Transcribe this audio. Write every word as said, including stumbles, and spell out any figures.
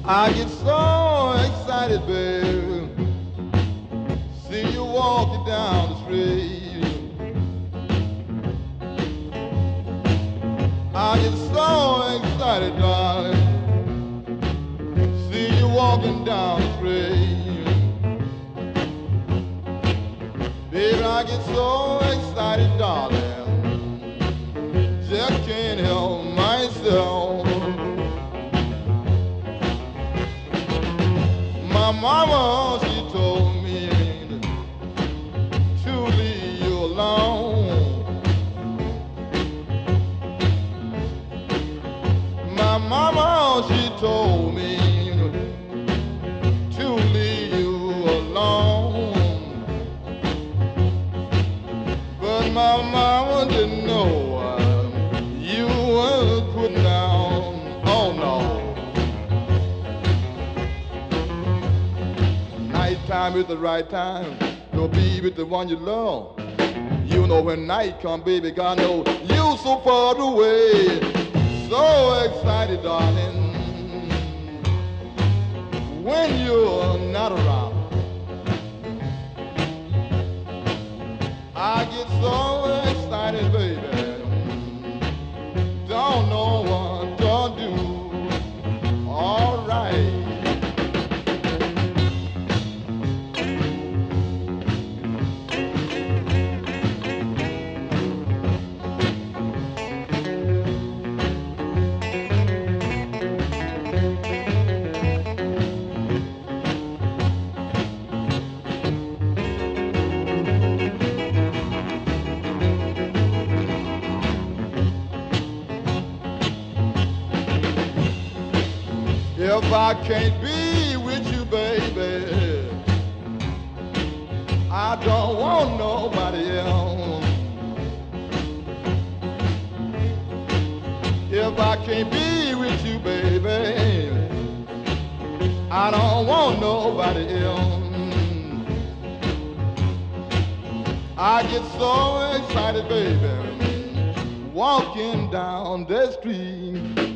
I get so excited, baby. See you walking down the street. I get so excited, darling. See you walking down the street. Baby, I get so excited, darling. Just can't help myself. My mama, she told me to leave you alone. My mama, she told me to leave you alone. But my mama didn't know uh, you were putting down. Oh no. Time is the right time to be with the one you love. You know when night come, baby, God knows you so far away. So excited, darling, when you're not around. I get so excited, baby, don't know what to do. All right. If I can't be with you, baby, I don't want nobody else. If I can't be with you, baby, I don't want nobody else. I get so excited, baby, walking down the street.